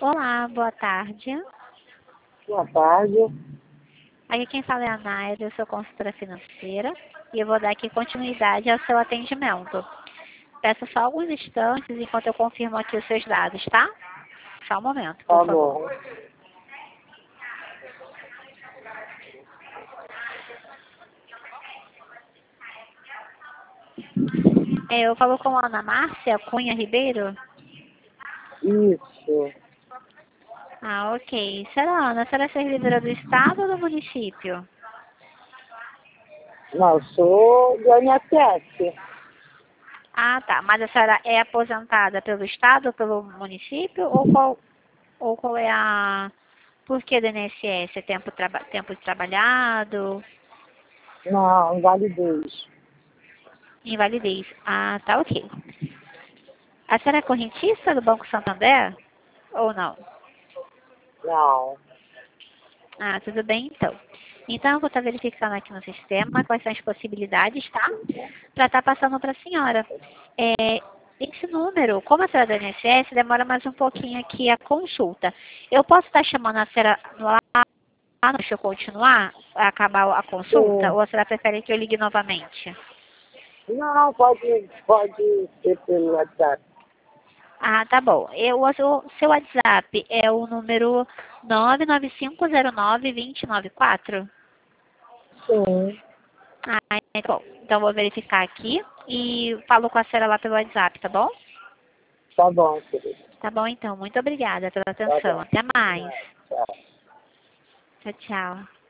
Olá, boa tarde. Boa tarde. Aqui quem fala é a Naira, eu sou consultora financeira e eu vou dar aqui continuidade ao seu atendimento. Peço só alguns instantes enquanto eu confirmo aqui os seus dados, tá? Só um momento, por Tá favor. bom. Eu falo com a Ana Márcia Cunha Ribeiro? Isso. Ah, ok. Senhora Ana, a senhora é servidora do Estado ou do município? Não, eu sou do INSS. Ah, tá. Mas a senhora é aposentada pelo Estado ou pelo município? Ou qual é a... Por que do INSS? É tempo de trabalhado? Não, invalidez. Invalidez. Ah, tá, ok. A senhora é correntista do Banco Santander? Ou não? Não. Ah, tudo bem, então. Então, eu vou estar verificando aqui no sistema quais são as possibilidades, tá? Para estar passando para a senhora. Esse número, como a senhora é do INSS, demora mais um pouquinho aqui a consulta. Eu posso estar chamando a senhora lá, deixa eu continuar, acabar a consulta, Sim. ou a senhora prefere que eu ligue novamente? Não, pode ser pelo WhatsApp. Ah, tá bom. O seu WhatsApp é o número 99509-2094? Sim. Ah, é bom. Então, vou verificar aqui e falo com a senhora lá pelo WhatsApp, tá bom? Tá bom, querido. Tá bom, então. Muito obrigada pela Tá atenção. bom. Até mais. Tchau. Tchau, tchau.